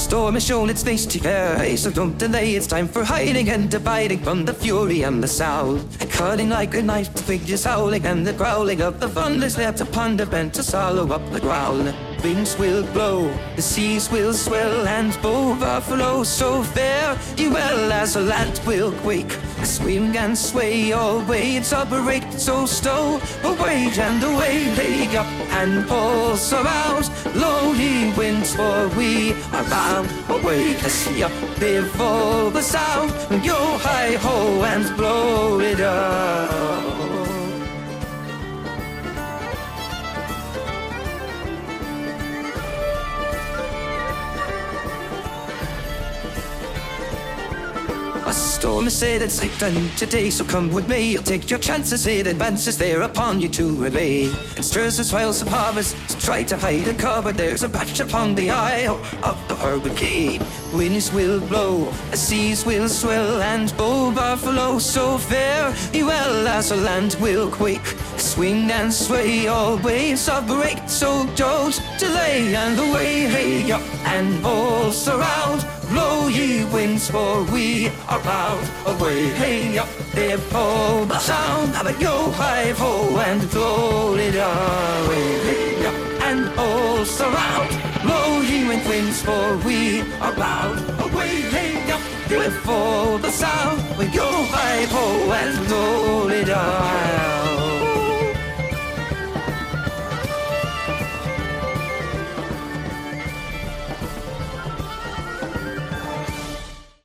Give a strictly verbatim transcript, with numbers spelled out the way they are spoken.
storm has shown its face to fair. Hey, so don't delay, it's time for hiding and dividing from the fury and the south. Cutting like a knife, the figures howling and the growling of the thunder snaps upon the bent to swallow up the growl. Winds will blow, the seas will swell, and overflow so fair, you well as a land will quake. Swing and sway, all waves operate so stow away and away, lay up and pulse around. Blow ye winds, for we are bound away to see up before the sound. Yo hi ho and blow it up. A storm is said it's like done today, so come with me. You'll take your chances, it advances there upon you to obey. It stirs the swells of harvest to try to hide and cover. There's a batch upon the isle of the hurricane. Winds will blow, the seas will swell, and overflow so fair, well as a land will quake. Swing and sway, all waves operate, so don't delay, and away, hey up and pulse around. Blow ye winds, for we are bound away, hey up, there pull the sound of a yo hi ho and blow it away, hey up and pulse around. Blow ye winds, for we are bound away, hey up, there pull the sound with yo hi ho and blow it away.